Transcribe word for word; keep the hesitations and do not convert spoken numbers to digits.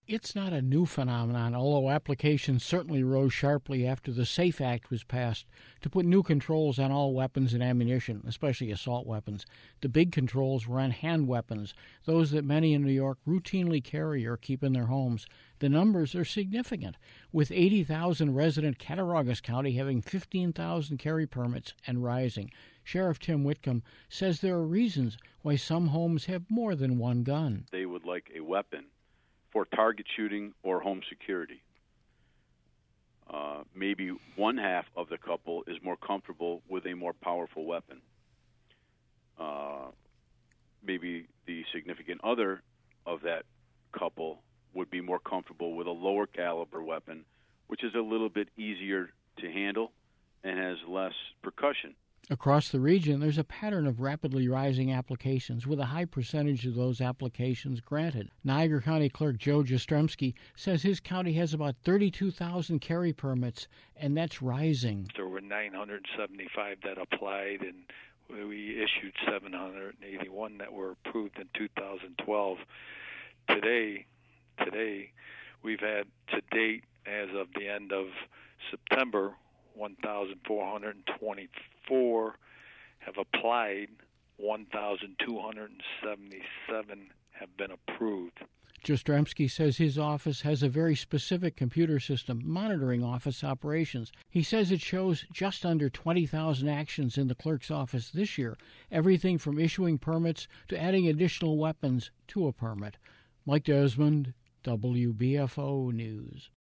It's not a new phenomenon, although applications certainly rose sharply after the SAFE Act was passed to put new controls on all weapons and ammunition, especially assault weapons. The big controls were on hand weapons, those that many in New York routinely carry or keep in their homes. The numbers are significant, with eighty thousand resident Cattaraugus County having fifteen thousand carry permits and rising. Sheriff Tim Whitcomb says there are reasons why some homes have more than one gun. They would like a weapon for target shooting or home security. Uh, maybe one half of the couple is more comfortable with a more powerful weapon. Uh, maybe the significant other of that couple would be more comfortable with a lower caliber weapon, which is a little bit easier to handle and has less percussion. Across the region, there's a pattern of rapidly rising applications, with a high percentage of those applications granted. Niagara County Clerk Joe Jastrzemski says his county has about thirty-two thousand carry permits, and that's rising. There were nine hundred seventy-five that applied, and we issued seven hundred eighty-one that were approved in two thousand twelve. Today, today, we've had to date, as of the end of September, one thousand four hundred twenty-four have applied, one thousand two hundred seventy-seven have been approved. Jastrzemski says his office has a very specific computer system monitoring office operations. He says it shows just under twenty thousand actions in the clerk's office this year, everything from issuing permits to adding additional weapons to a permit. Mike Desmond, W B F O News.